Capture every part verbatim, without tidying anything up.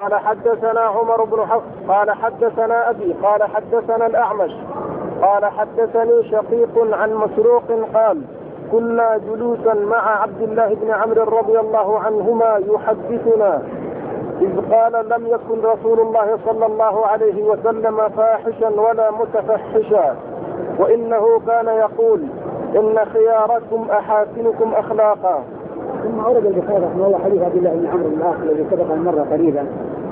قال حدثنا عمر بن حفص قال حدثنا أبي قال حدثنا الأعمش قال حدثني شقيق عن مسروق قال كنا جلوسا مع عبد الله بن عمرو رضي الله عنهما يحدثنا إذ قال لم يكن رسول الله صلى الله عليه وسلم فاحشا ولا متفحشا وإنه كان يقول إن خياركم أحاسنكم أخلاقا. ثم أورد البخاري رحمه الله حديث عبد الله بن عمرو بن العاص الذي سبق المرة قريبا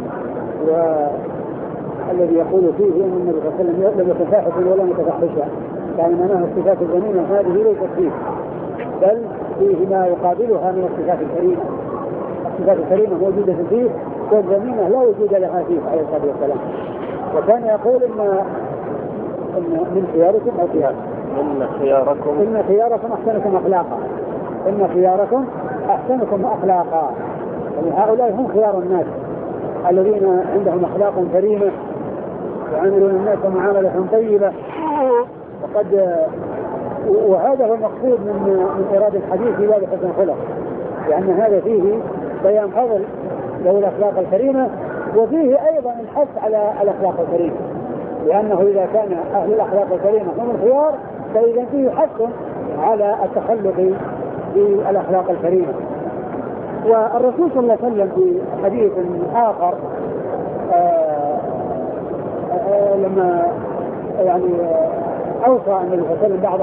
والذي يقول فيه أن النبي صلى الله عليه وسلم لم يكن فاحشا ولا متفحشا، يعني معناه الصفات الذميمة هذه ليست فيه، بل فيه ما يقابلها من الصفات الكريمة. الصفات الكريمة موجودة فيه والذميمة لا وجود لها فيه عليه الصلاة والسلام. وكان يقول إن إن من خياركم أو خياركم إن خياركم إن خياركم أحسنكم أخلاقا إن خياركم أحسنكم أخلاقا. يعني هؤلاء هم خيار الناس الذين عندهم أخلاق كريمة يعاملون الناس معاملة طيبة. وقد وهذا هو المقصود من من إرادة الحديث في باب حسن الخلق، لأن هذا فيه بيان فضل له الأخلاق الكريمة، وفيه أيضا الحث على الأخلاق الكريمة، لأنه إذا كان أهل الأخلاق الكريمة هم الخيار فإذا فيه حث على التخلق بالأخلاق الكريمة. والرسول صلى الله عليه وسلم في حديث آخر آآ آآ لما يعني أوصى النبي صلى الله عليه وسلم بعض